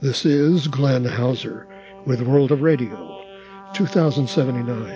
This is Glenn Hauser with World of Radio, 2079.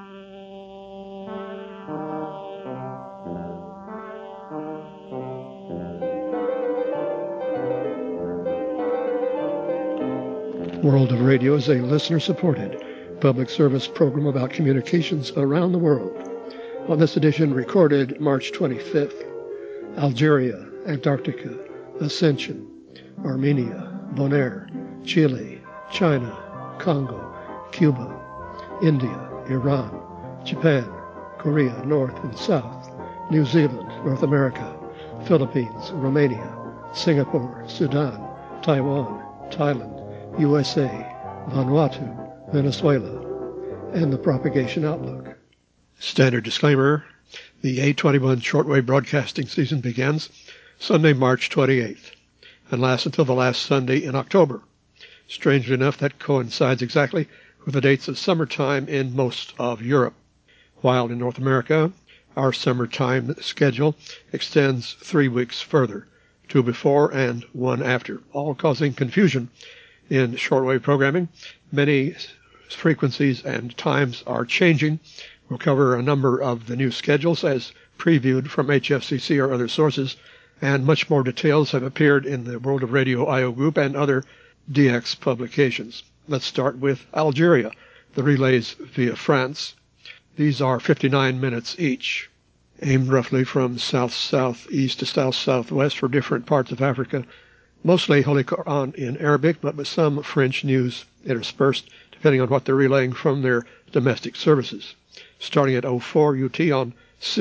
World of Radio is a listener-supported public service program about communications around the world. On this edition, recorded March 25th, Algeria, Antarctica, Ascension, Armenia, Bonaire, Chile, China, Congo, Cuba, India, Iran, Japan, Korea, North and South, New Zealand, North America, Philippines, Romania, Singapore, Sudan, Taiwan, Thailand, USA, Vanuatu, Venezuela, and the propagation outlook. Standard disclaimer, the 821 shortwave broadcasting season begins Sunday, March 28th, and lasts until the last Sunday in October. Strangely enough, that coincides exactly with the dates of summertime in most of Europe. While in North America, our summertime schedule extends 3 weeks further, 2 before and 1 after, all causing confusion in shortwave programming. Many frequencies and times are changing. We'll cover a number of the new schedules as previewed from HFCC or other sources, and much more details have appeared in the World of Radio I.O. group and other DX publications. Let's start with Algeria, the relays via France. These are 59 minutes each, aimed roughly from south-southeast to south-southwest for different parts of Africa, mostly Holy Quran in Arabic, but with some French news interspersed, depending on what they're relaying from their domestic services. Starting at 04 UT on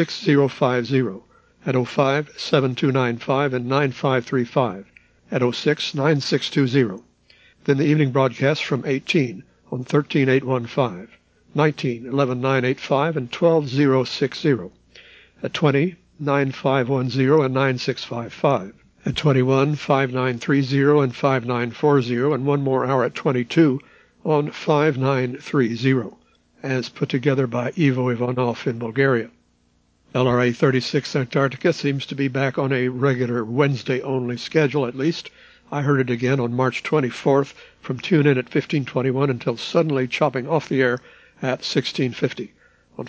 6050, at 05 7295 and 9535, at 06 9620. Then the evening broadcast from 18 on 13815, 19 11985 and 12060, at 20 9510 and 9655, at 21 5930 and 5940, and one more hour at 22 on 5930, as put together by Ivo Ivanov in Bulgaria. LRA 36 Antarctica seems to be back on a regular Wednesday-only schedule, at least. I heard it again on March 24th from tune-in at 1521 until suddenly chopping off the air at 1650 on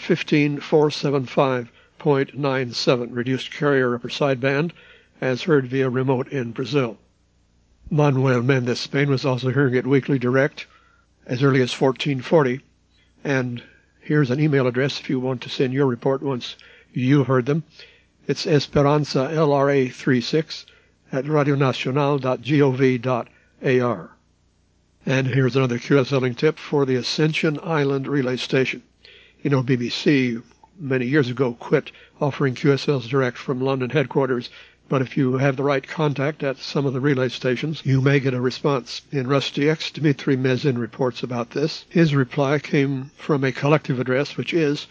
15475.97 reduced carrier upper sideband, as heard via remote in Brazil. Manuel Mendes Spain was also hearing it weekly direct as early as 1440, and here's an email address if you want to send your report once you've heard them. It's Esperanza LRA36 at radionacional.gov.ar. And here's another QSL link tip for the Ascension Island relay station. You know, BBC many years ago quit offering QSLs direct from London headquarters, but if you have the right contact at some of the relay stations, you may get a response. In RusTX, Dmitry Mezin reports about this. His reply came from a collective address, which is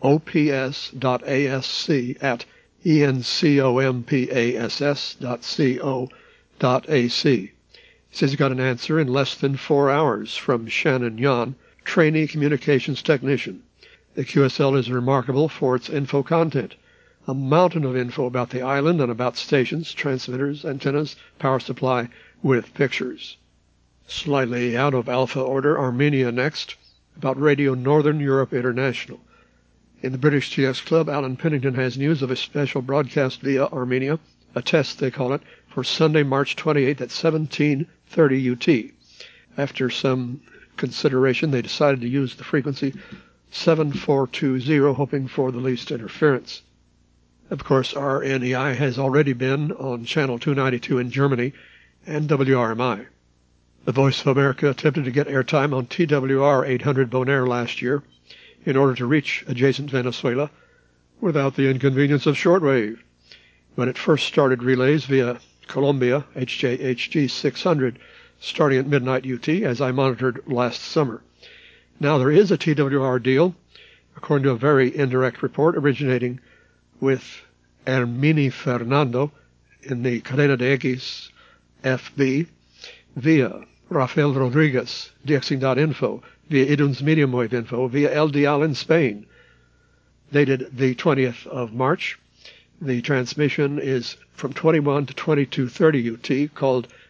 ops.asc@encompass.co.ac. He says he got an answer in less than 4 hours from Shannon Yan, trainee communications technician. The QSL is remarkable for its info content. A mountain of info about the island and about stations, transmitters, antennas, power supply, with pictures. Slightly out of alpha order, Armenia next, about Radio Northern Europe International. In the British TX Club, Alan Pennington has news of a special broadcast via Armenia, a test they call it, for Sunday, March 28th at 1730 UT. After some consideration, they decided to use the frequency 7420, hoping for the least interference. Of course, RNEI has already been on Channel 292 in Germany and WRMI. The Voice of America attempted to get airtime on TWR 800 Bonaire last year in order to reach adjacent Venezuela without the inconvenience of shortwave. When it first started relays via Colombia, HJHG 600, starting at midnight UT, as I monitored last summer. Now there is a TWR deal, according to a very indirect report originating with Hermini Fernando in the Cadena de X FB, via Rafael Rodriguez, DXing.info, via Iduns Medium Wave Info, via El Dial in Spain. Dated the 20th of March. The transmission is from 21 to 22:30 UT, called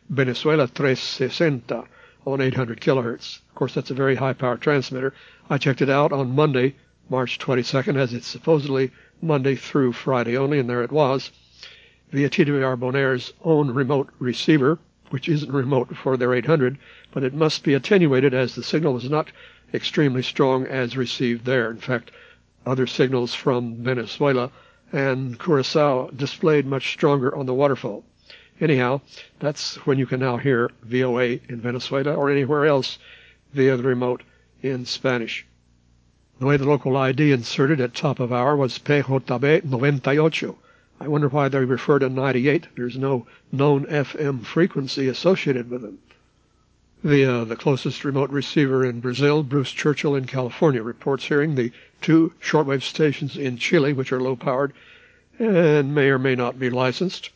Venezuela 360 on 800 kilohertz. Of course, that's a very high-power transmitter. I checked it out on Monday, March 22nd, as it's supposedly Monday through Friday only, and there it was, via TWR Bonaire's own remote receiver, which isn't remote for their 800, but it must be attenuated as the signal is not extremely strong as received there. In fact, other signals from Venezuela and Curacao displayed much stronger on the waterfall. Anyhow, that's when you can now hear VOA in Venezuela or anywhere else via the remote in Spanish. The way the local ID inserted at top of hour was PJB 98. I wonder why they refer to 98. There's no known FM frequency associated with them. Via the closest remote receiver in Brazil, Bruce Churchill in California reports hearing the two shortwave stations in Chile, which are low-powered and may or may not be licensed.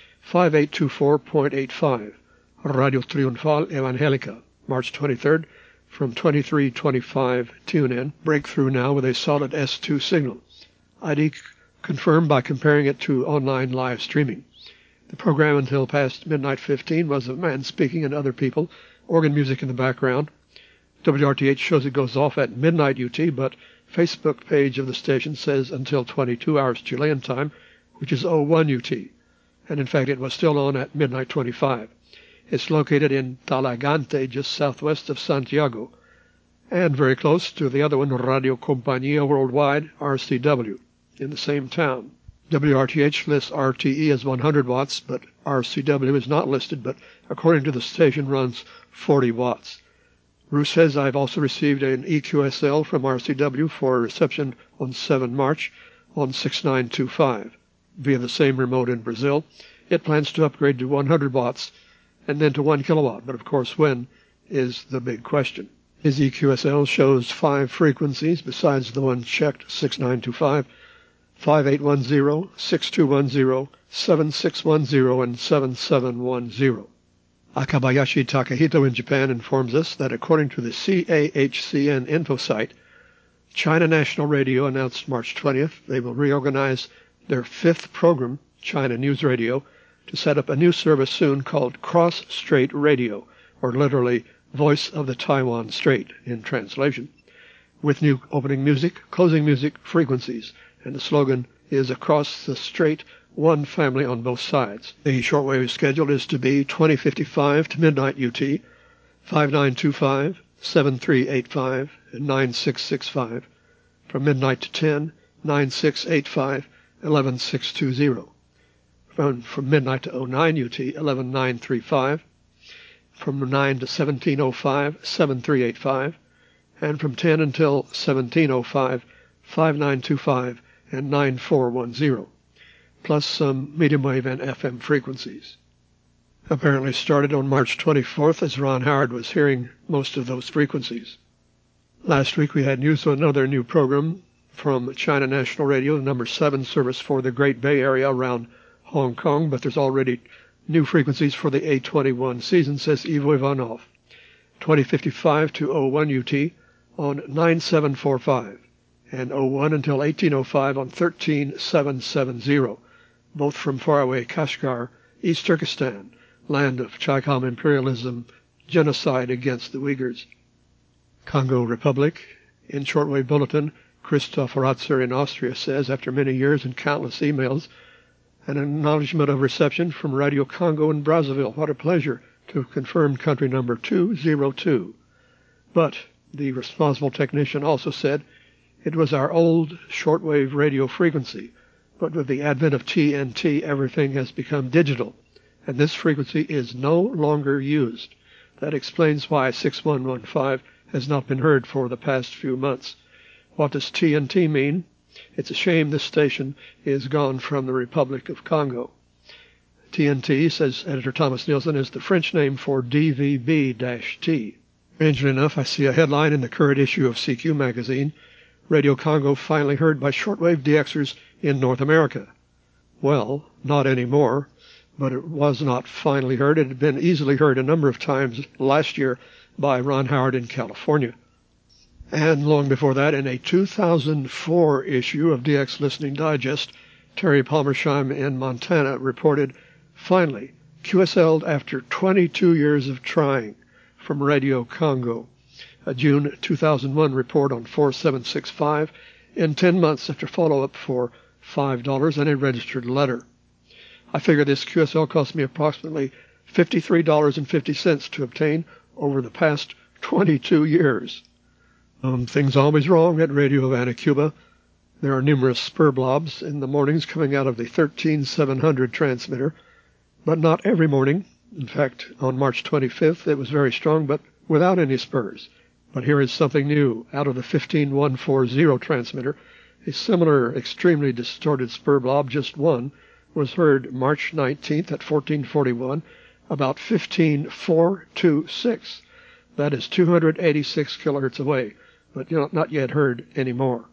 5824.85, Radio Triunfal Evangelica, March 23rd, from 2325 tune-in. Breakthrough now with a solid S2 signal. ID confirmed by comparing it to online live streaming. The program until past midnight 15 was of man speaking and other people, organ music in the background. WRTH shows it goes off at midnight UT, but Facebook page of the station says until 22 hours Chilean time, which is 01 UT. And in fact it was still on at midnight 25. It's located in Talagante, just southwest of Santiago, and very close to the other one, Radio Compañía Worldwide, RCW, in the same town. WRTH lists RTE as 100 watts, but RCW is not listed, but according to the station runs 40 watts. Bruce says, I've also received an EQSL from RCW for reception on 7 March on 6925 via the same remote in Brazil. It plans to upgrade to 100 watts and then to 1 kilowatt, but of course when is the big question. His EQSL shows 5 frequencies besides the one checked, 6925, 5810, 6210, 7610, and 7710. Akabayashi Takahito in Japan informs us that according to the CAHCN info site, China National Radio announced March 20th they will reorganize their 5th program, China News Radio, to set up a new service soon called Cross Strait Radio, or literally Voice of the Taiwan Strait in translation, with new opening music, closing music frequencies, and the slogan is Across the Strait, one family on both sides. The shortwave schedule is to be 2055 to midnight UT, 5925, 7385, and 9665, from midnight to 10, 9685, 11620. From midnight to 09 UT, 11935, from 9 to 1705, 7385, and from 10 until 1705, 5925, and 9410, plus some medium wave and FM frequencies. Apparently started on March 24th as Ron Howard was hearing most of those frequencies. Last week we had news of another new program from China National Radio, the number 7 service for the Great Bay Area around Hong Kong, but there's already new frequencies for the A21 season, says Ivo Ivanov. 2055 to 01 UT on 9745, and 01 until 1805 on 13770, both from faraway Kashgar, East Turkestan, land of Chaikam imperialism, genocide against the Uyghurs. Congo Republic, in shortwave bulletin, Christoph Ratzer in Austria says, after many years and countless emails, an acknowledgement of reception from Radio Congo in Brazzaville. What a pleasure to have confirmed country number 202. But the responsible technician also said it was our old shortwave radio frequency, but with the advent of TNT, everything has become digital, and this frequency is no longer used. That explains why 6115 has not been heard for the past few months. What does TNT mean? It's a shame this station is gone from the Republic of Congo. TNT, says editor Thomas Nielsen, is the French name for DVB-T. Strangely enough, I see a headline in the current issue of CQ magazine, Radio Congo finally heard by shortwave DXers in North America. Well, not anymore, but it was not finally heard. It had been easily heard a number of times last year by Ron Howard in California. And long before that, in a 2004 issue of DX Listening Digest, Terry Palmersheim in Montana reported, finally, QSL'd after 22 years of trying, from Radio Congo. A June 2001 report on 4765 in 10 months after follow-up for $5 and a registered letter. I figure this QSL cost me approximately $53.50 to obtain over the past 22 years. Things always wrong at Radio Havana, Cuba. There are numerous spur blobs in the mornings coming out of the 13700 transmitter, but not every morning. In fact, on March 25th, it was very strong, but without any spurs. But here is something new. Out of the 15140 transmitter, a similar extremely distorted spur blob, just one, was heard March 19th at 1441, about 15426. That is 286 kilohertz away, but not yet heard anymore.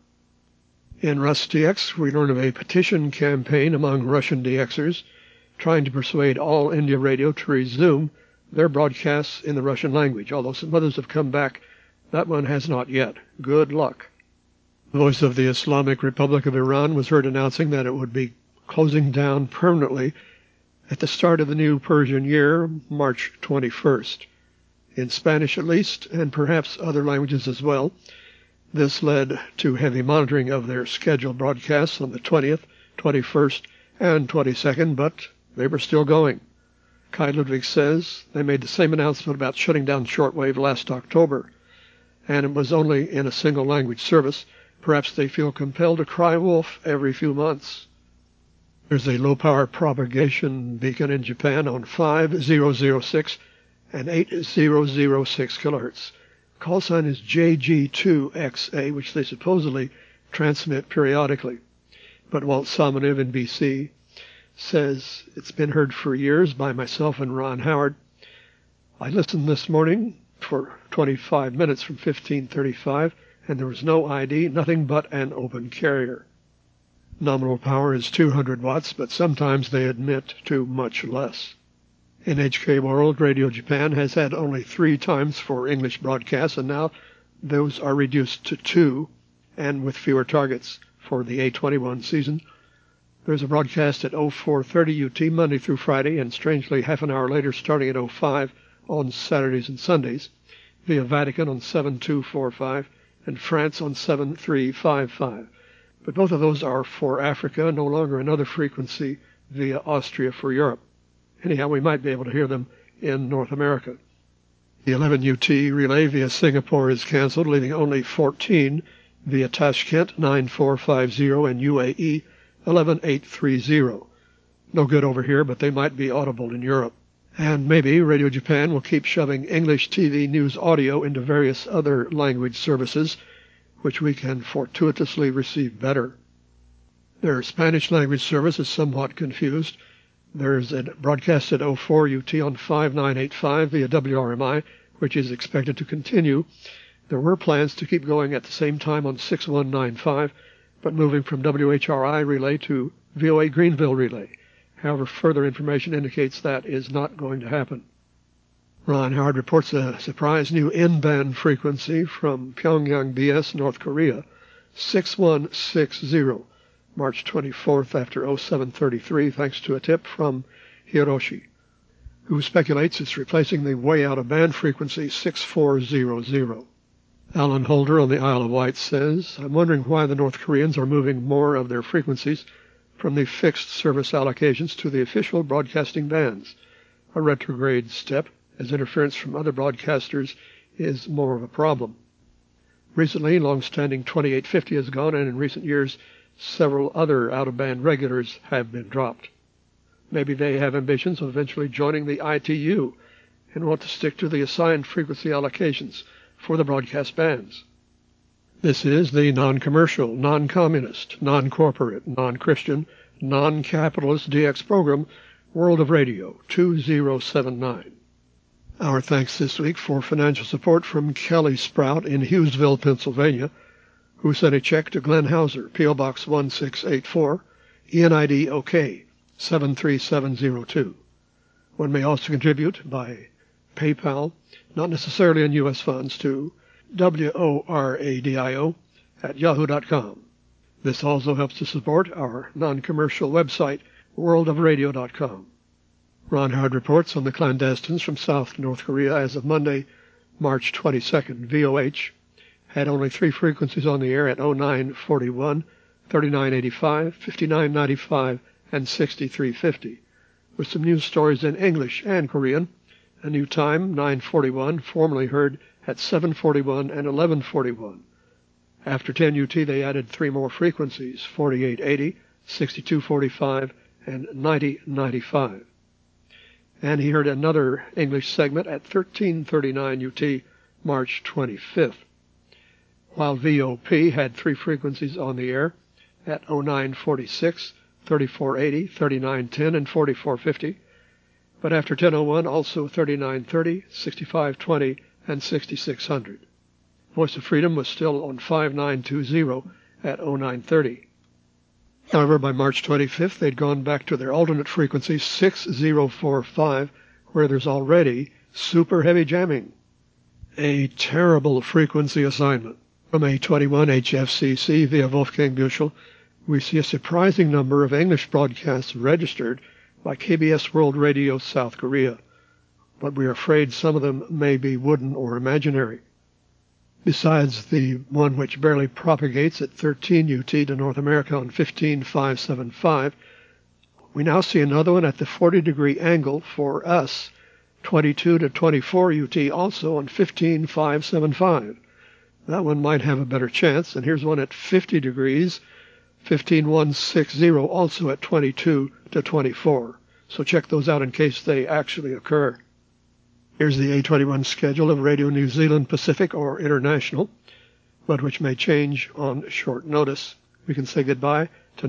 In Rus DX, we learn of a petition campaign among Russian DXers trying to persuade All India Radio to resume their broadcasts in the Russian language, although some others have come back. That one has not yet. Good luck. The Voice of the Islamic Republic of Iran was heard announcing that it would be closing down permanently at the start of the new Persian year, March 21st. In Spanish at least, and perhaps other languages as well. This led to heavy monitoring of their scheduled broadcasts on the 20th, 21st, and 22nd, but they were still going. Kai Ludwig says they made the same announcement about shutting down shortwave last October, and it was only in a single language service. Perhaps they feel compelled to cry wolf every few months. There's a low-power propagation beacon in Japan on 5006 and 8006 kilohertz. Call sign is JG2XA, which they supposedly transmit periodically. But Walt Somonev in BC says it's been heard for years by myself and Ron Howard. I listened this morning for 25 minutes from 1535, and there was no ID, nothing but an open carrier. Nominal power is 200 watts, but sometimes they admit to much less. In HK World, Radio Japan has had only 3 times for English broadcasts, and now those are reduced to 2, and with fewer targets for the A21 season. There's a broadcast at 0430 UT Monday through Friday, and strangely half an hour later starting at 05 on Saturdays and Sundays, via Vatican on 7245 and France on 7355. But both of those are for Africa, no longer another frequency via Austria for Europe. Anyhow, we might be able to hear them in North America. The 11 UT relay via Singapore is canceled, leaving only 14 via Tashkent 9450 and UAE 11830. No good over here, but they might be audible in Europe. And maybe Radio Japan will keep shoving English TV news audio into various other language services, which we can fortuitously receive better. Their Spanish language service is somewhat confused. There's a broadcast at 04 UT on 5985 via WRMI, which is expected to continue. There were plans to keep going at the same time on 6195, but moving from WHRI relay to VOA Greenville relay. However, further information indicates that is not going to happen. Ron Howard reports a surprise new N-band frequency from Pyongyang BS, North Korea, 6160, March 24th after 0733, thanks to a tip from Hiroshi, who speculates it's replacing the way out of band frequency 6400. Alan Holder on the Isle of Wight says, I'm wondering why the North Koreans are moving more of their frequencies from the fixed service allocations to the official broadcasting bands, a retrograde step, as interference from other broadcasters is more of a problem. Recently, long-standing 2850 has gone, and in recent years, several other out-of-band regulars have been dropped. Maybe they have ambitions of eventually joining the ITU and want to stick to the assigned frequency allocations for the broadcast bands. This is the non-commercial, non-communist, non-corporate, non-Christian, non-capitalist DX program, World of Radio 2079. Our thanks this week for financial support from Kelly Sprout in Hughesville, Pennsylvania, who sent a check to Glenn Hauser, P.O. Box 1684, ENID OK 73702. One may also contribute by PayPal, not necessarily in U.S. funds, to WORADIO@yahoo.com. This also helps to support our non-commercial website, worldofradio.com. Ron Howard reports on the clandestines from South North Korea as of Monday, March 22nd. VOH had only 3 frequencies on the air at 0941, 3985, 5995, and 6350, with some news stories in English and Korean. A new time, 941, formerly heard at 741 and 1141. After 10 UT, they added 3 more frequencies, 4880, 6245, and 9095. And he heard another English segment at 1339 UT, March 25th. While VOP had 3 frequencies on the air at 0946, 3480, 3910, and 4450, but after 1001 also 3930, 6520, and 6600. Voice of Freedom was still on 5920 at 0930. However, by March 25th, they'd gone back to their alternate frequency, 6045, where there's already super heavy jamming. A terrible frequency assignment. From A21 HFCC via Wolfgang Büchel, we see a surprising number of English broadcasts registered by KBS World Radio South Korea, but we are afraid some of them may be wooden or imaginary. Besides the one which barely propagates at 13 UT to North America on 15575, we now see another one at the 40-degree angle for us, 22 to 24 UT, also on 15575. That one might have a better chance, and here's one at 50 degrees, 15160, also at 22 to 24. So check those out in case they actually occur. Here's the A21 schedule of Radio New Zealand Pacific or International, but which may change on short notice. We can say goodbye to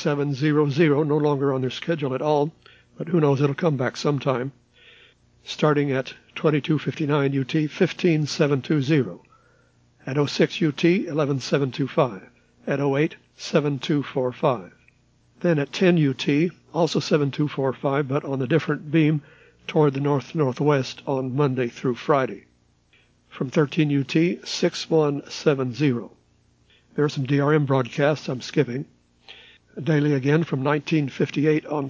9700, no longer on their schedule at all, but who knows, it'll come back sometime. Starting at 2259 UT, 15720. At 06 UT, 11725. At 08, 7245. Then at 10 UT, also 7245, but on a different beam toward the north-northwest on Monday through Friday. From 13 UT, 6170. There are some DRM broadcasts I'm skipping. Daily again from 1958 on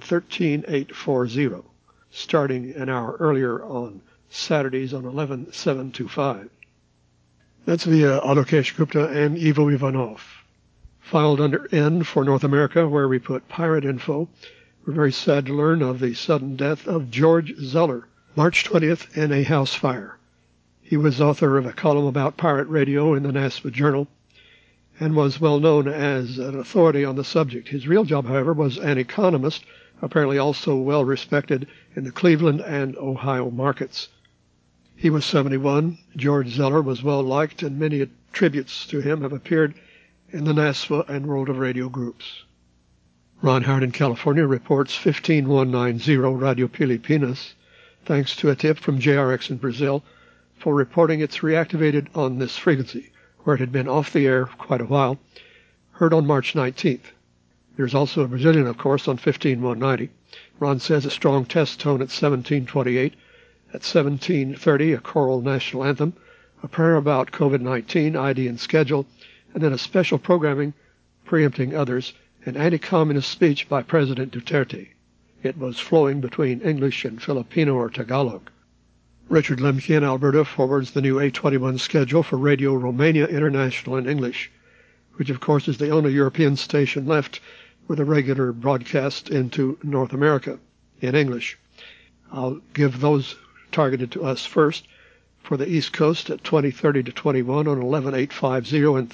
13840, starting an hour earlier on Saturdays on 11725. That's via Alokesh Gupta and Ivo Ivanov. Filed under N for North America, where we put pirate info. We're very sad to learn of the sudden death of George Zeller, March 20th, in a house fire. He was author of a column about pirate radio in the NASPA Journal and was well known as an authority on the subject. His real job, however, was an economist, apparently also well respected in the Cleveland and Ohio markets. He was 71. George Zeller was well liked, and many tributes to him have appeared in the NASPA and World of Radio groups. Ron Howard in California reports 15190 Radio Pilipinas, thanks to a tip from JRX in Brazil for reporting it's reactivated on this frequency, where it had been off the air quite a while, heard on March 19th. There's also a Brazilian, of course, on 15190. Ron says a strong test tone at 1728. At 1730, a choral national anthem, a prayer about COVID-19, ID and schedule, and then a special programming, preempting others, an anti-communist speech by President Duterte. It was flowing between English and Filipino or Tagalog. Richard Lemke in Alberta forwards the new A21 schedule for Radio Romania International in English, which of course is the only European station left with a regular broadcast into North America in English. I'll give those targeted to us first. For the East Coast at 2030 to 21 on 11850 and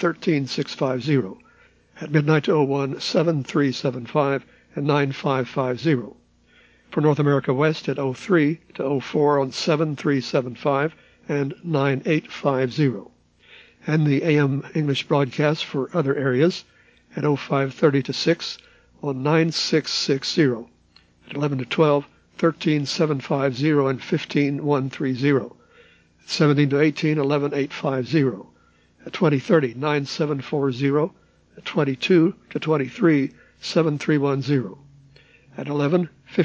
13650. At midnight to 01, 7375 and 9550. For North America West at 03 to 04 on 7375 and 9850. And the AM English broadcast for other areas at 0530 to 6 on 9660. At 11 to 12, 13750 and 15130. 17 to 18, 11850. At 2030, 9740. At 22 to 23, 7310. At 11,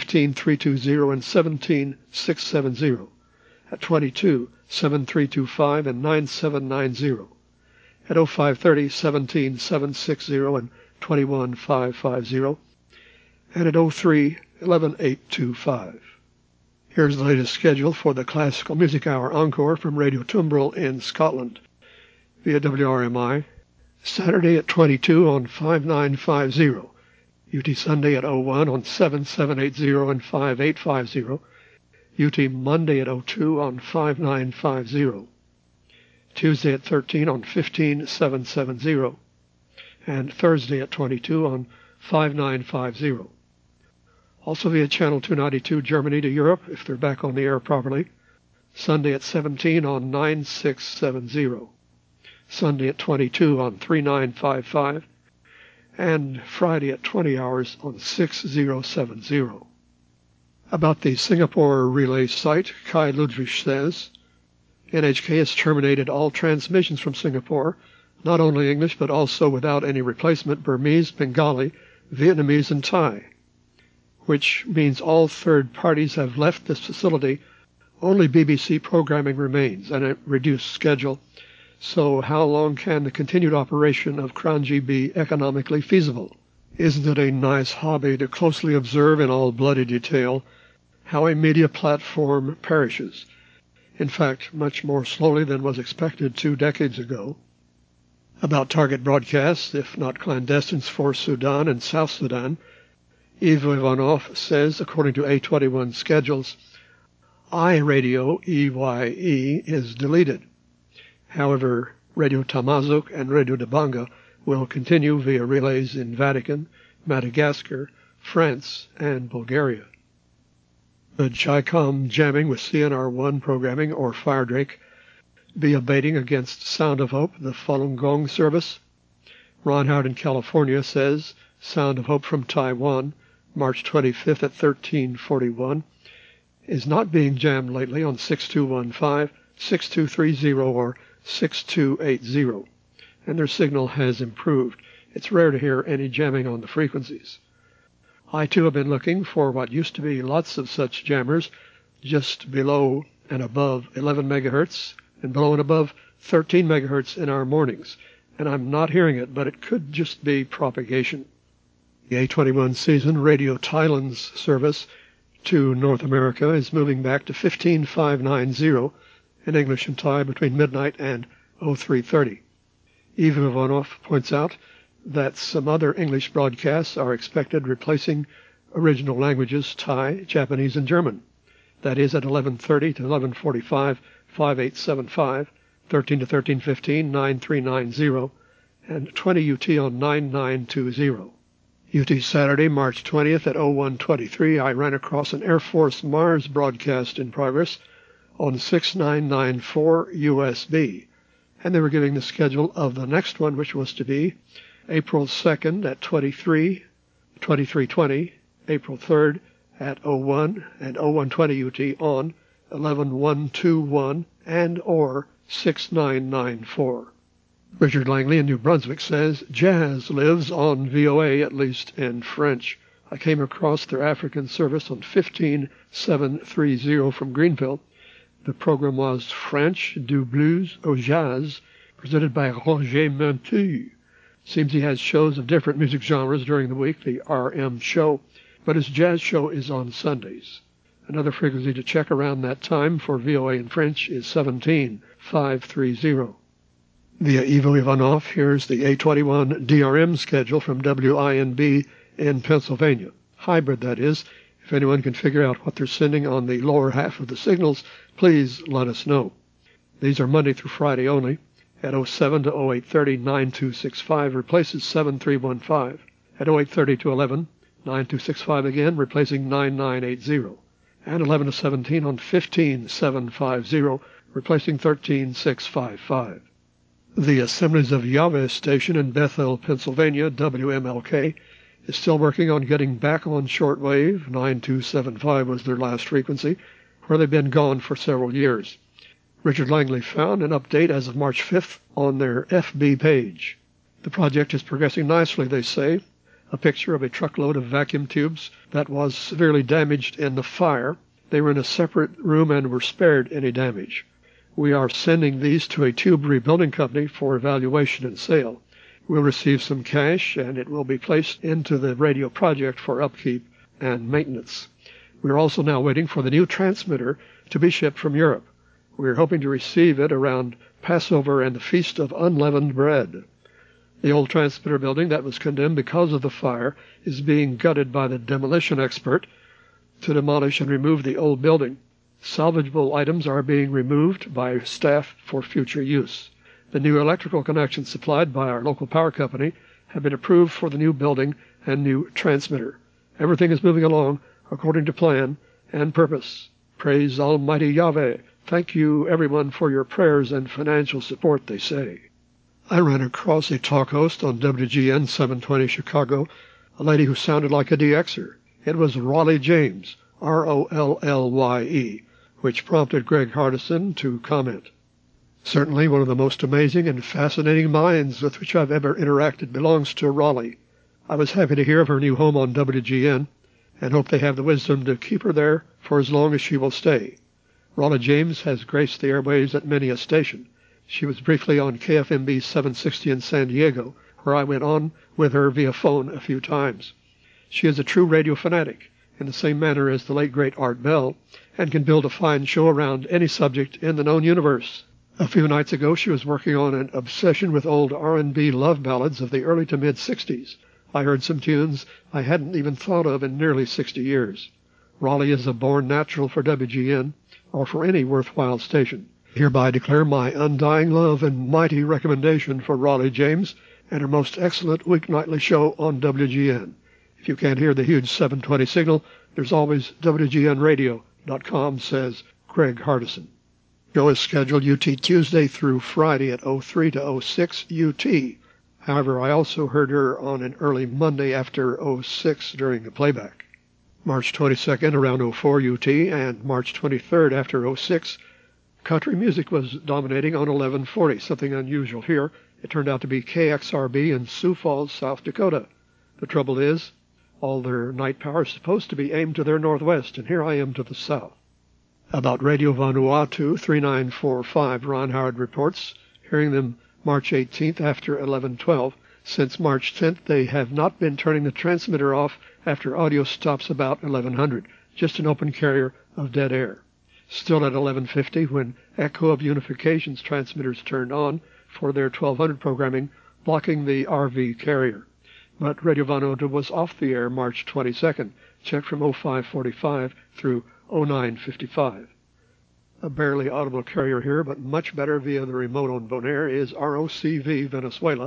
15320 and 17670. At 22, 7325 and 9790. At 0530, 17760 and 21550. And at 03, 11825. Here's the latest schedule for the Classical Music Hour Encore from Radio Tumbrel in Scotland via WRMI. Saturday at 22 on 5950. UT Sunday at 01 on 7780 and 5850. UT Monday at 02 on 5950. Tuesday at 13 on 15770. And Thursday at 22 on 5950. Also via Channel 292 Germany to Europe, if they're back on the air properly. Sunday at 17 on 9670. Sunday at 22 on 3955. And Friday at 20 hours on 6070. About the Singapore relay site, Kai Ludwig says, NHK has terminated all transmissions from Singapore, not only English but also without any replacement Burmese, Bengali, Vietnamese, and Thai, which means all third parties have left this facility. Only BBC programming remains and a reduced schedule. So how long can the continued operation of Kranji be economically feasible? Isn't it a nice hobby to closely observe in all bloody detail how a media platform perishes? In fact, much more slowly than was expected 2 decades ago. About target broadcasts, if not clandestines, for Sudan and South Sudan, Ivo Ivanov says, according to A21 schedules, iRadio, EYE, is deleted. However, Radio Tamazuk and Radio Dabanga will continue via relays in Vatican, Madagascar, France, and Bulgaria. The Chi-Com jamming with CNR1 programming or Firedrake be abating against Sound of Hope, the Falun Gong service? Ron Howard in California says Sound of Hope from Taiwan, March 25th at 1341, is not being jammed lately on 6215, 6230, or 6280, and their signal has improved. It's rare to hear any jamming on the frequencies. I too have been looking for what used to be lots of such jammers just below and above 11 megahertz and below and above 13 megahertz in our mornings, and I'm not hearing it, but it could just be propagation. The A21 season Radio Thailand's service to North America is moving back to 15590 in English and Thai between midnight and 0330. Ivan Ivanov points out that some other English broadcasts are expected replacing original languages Thai, Japanese, and German. That is at 1130 to 1145, 5875, 13 to 1315, 9390, and 20 UT on 9920. UT Saturday, March 20th at 0123, I ran across an Air Force Mars broadcast in progress on 6994 USB, and they were giving the schedule of the next one, which was to be April 2nd at 2320, April 3rd at 01 and 0120 UT on 11121 and or 6994. Richard Langley in New Brunswick says, Jazz lives on VOA, at least in French. I came across their African service on 15730 from Greenville. The program was French du Blues au Jazz, presented by Roger Montu. Seems he has shows of different music genres during the week, the RM show, but his jazz show is on Sundays. Another frequency to check around that time for VOA in French is 17530. Via Ivo Ivanov, here's the A21 DRM schedule from WINB in Pennsylvania. Hybrid, that is. If anyone can figure out what they're sending on the lower half of the signals, please let us know. These are Monday through Friday only. At 07 to 0830, 9265 replaces 7315. At 0830 to 11, 9265 again, replacing 9980. And 11 to 17 on 15750, replacing 13655. The Assemblies of Yahweh station in Bethel, Pennsylvania, WMLK, is still working on getting back on shortwave. 9275 was their last frequency, where they've been gone for several years. Richard Langley found an update as of March 5th on their FB page. The project is progressing nicely, they say. A picture of a truckload of vacuum tubes that was severely damaged in the fire. They were in a separate room and were spared any damage. We are sending these to a tube rebuilding company for evaluation and sale. We'll receive some cash, and it will be placed into the radio project for upkeep and maintenance. We're also now waiting for the new transmitter to be shipped from Europe. We're hoping to receive it around Passover and the Feast of Unleavened Bread. The old transmitter building that was condemned because of the fire is being gutted by the demolition expert to demolish and remove the old building. Salvageable items are being removed by staff for future use. The new electrical connections supplied by our local power company have been approved for the new building and new transmitter. Everything is moving along according to plan and purpose. Praise Almighty Yahweh. Thank you, everyone, for your prayers and financial support, they say. I ran across a talk host on WGN 720 Chicago, a lady who sounded like a DXer. It was Rollie James, Rollye, which prompted Greg Hardison to comment. Certainly one of the most amazing and fascinating minds with which I've ever interacted belongs to Rollie. I was happy to hear of her new home on WGN and hope they have the wisdom to keep her there for as long as she will stay. Rollie James has graced the airwaves at many a station. She was briefly on KFMB 760 in San Diego, where I went on with her via phone a few times. She is a true radio fanatic, in the same manner as the late great Art Bell, and can build a fine show around any subject in the known universe. A few nights ago she was working on an obsession with old R&B love ballads of the early to mid-'60s. I heard some tunes I hadn't even thought of in nearly 60 years. Rollie is a born natural for WGN, or for any worthwhile station. Hereby declare my undying love and mighty recommendation for Rollie James and her most excellent weeknightly show on WGN. If you can't hear the huge 720 signal, there's always WGNradio.com, says Greg Hardison. Show is scheduled UT Tuesday through Friday at 03 to 06 UT. However, I also heard her on an early Monday after 06 during the playback. March 22nd around 04 UT and March 23rd after 06, country music was dominating on 1140, something unusual here. It turned out to be KXRB in Sioux Falls, South Dakota. The trouble is, all their night power is supposed to be aimed to their northwest, and here I am to the south. About Radio Vanuatu 3945, Ron Howard reports, hearing them March 18th after 1112. Since March 10th, they have not been turning the transmitter off after audio stops about 1100, just an open carrier of dead air. Still at 1150, when Echo of Unification's transmitters turned on for their 1200 programming, blocking the RV carrier. But Radio Vanuatu was off the air March 22nd, checked from 0545 through 0955. A barely audible carrier here, but much better via the remote on Bonaire, is ROCV Venezuela,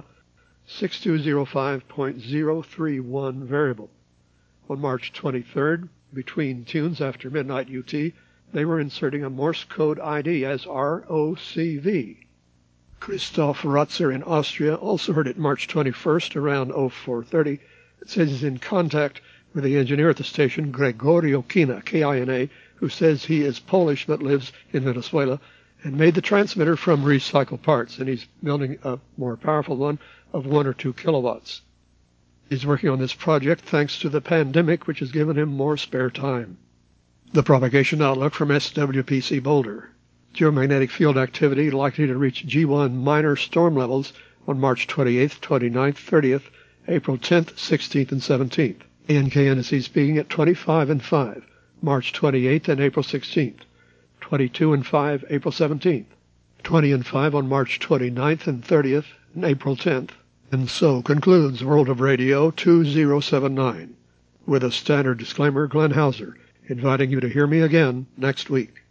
6205.031 variable. On March 23rd, between tunes after midnight UT, they were inserting a Morse code ID as ROCV. Christoph Ratzer in Austria also heard it March 21st around 0430. It says he's in contact with the engineer at the station, Gregorio Kina, K-I-N-A, who says he is Polish but lives in Venezuela, and made the transmitter from recycled parts, and he's building a more powerful one of 1 or 2 kilowatts. He's working on this project thanks to the pandemic, which has given him more spare time. The propagation outlook from SWPC Boulder. Geomagnetic field activity likely to reach G1 minor storm levels on March 28th, 29th, 30th, April 10th, 16th, and 17th. ANK indices peaking at 25 and 5, March 28th and April 16th, 22 and 5, April 17th, 20 and 5 on March 29th and 30th, and April 10th. And so concludes World of Radio 2079. With a standard disclaimer, Glenn Hauser, inviting you to hear me again next week.